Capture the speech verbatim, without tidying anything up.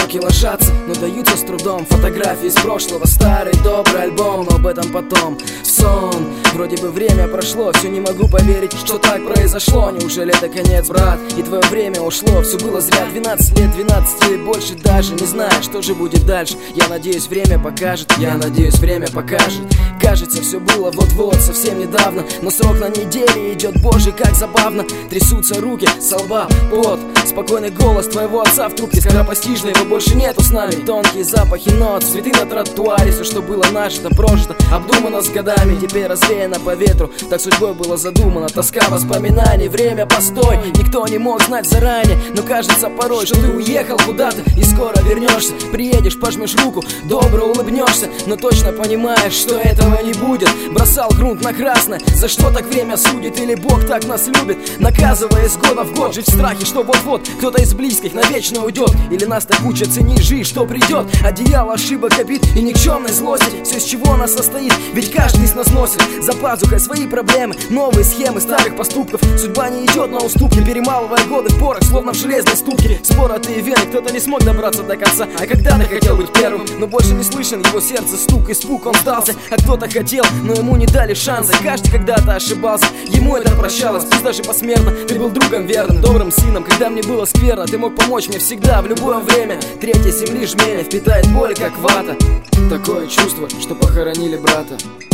Строки ложатся, но даются с трудом. Фотографии из прошлого, старый добрый альбом, но об этом потом. Сон, вроде бы время прошло, все не могу поверить, что так произошло. Неужели это конец, брат, и твое время ушло? Все было зря, двенадцать лет, двенадцать или больше даже. Не знаю, что же будет дальше. Я надеюсь, время покажет, я надеюсь, время покажет. Кажется, все было вот-вот, совсем недавно, но срок на неделе идет, боже, как забавно. Трясутся руки, со лба пот, спокойный голос твоего отца в трубке, скоропостижно, его больше нету с нами. Тонкие запахи нот, цветы на тротуаре, все, что было нажито, прожито, обдумано с годами, теперь развеяно по ветру. Так судьбой было задумано, тоска воспоминаний, время постой. Никто не мог знать заранее, но кажется порой, что ты уехал куда-то и скоро вернешься. Приедешь, пожмешь руку, добро улыбнешься, но точно понимаешь, что этого не будет. Бросал грунт на красное, за что так время судит, или Бог так нас любит, наказывая из года в год. Жить в страхе, что вот-вот кто-то из близких навечно уйдет, или нас так учат ценить жизнь, что придет. Одеяло ошибок, обид и никчемной злости, все, из чего она состоит, ведь каждый из нас носит за пазухой свои проблемы, новые схемы старых поступков. Судьба не идет на уступки, перемалывая годы в порох, словно в железной ступке. Споротые вены, кто-то не смог добраться до конца, а когда-то хотел быть первым, но больше не слышен его сердце стук, испуг, он сдался. А кто-то хотел, но ему не дали шанса. Каждый когда-то ошибался, ему это прощалось, пусть даже посмертно. Ты был другом верным, добрым сыном, когда мне было скверно. Ты мог помочь мне всегда, в любое время. Третья земли жмение впитает боль, как вата. Такое чувство, что похоронили брата.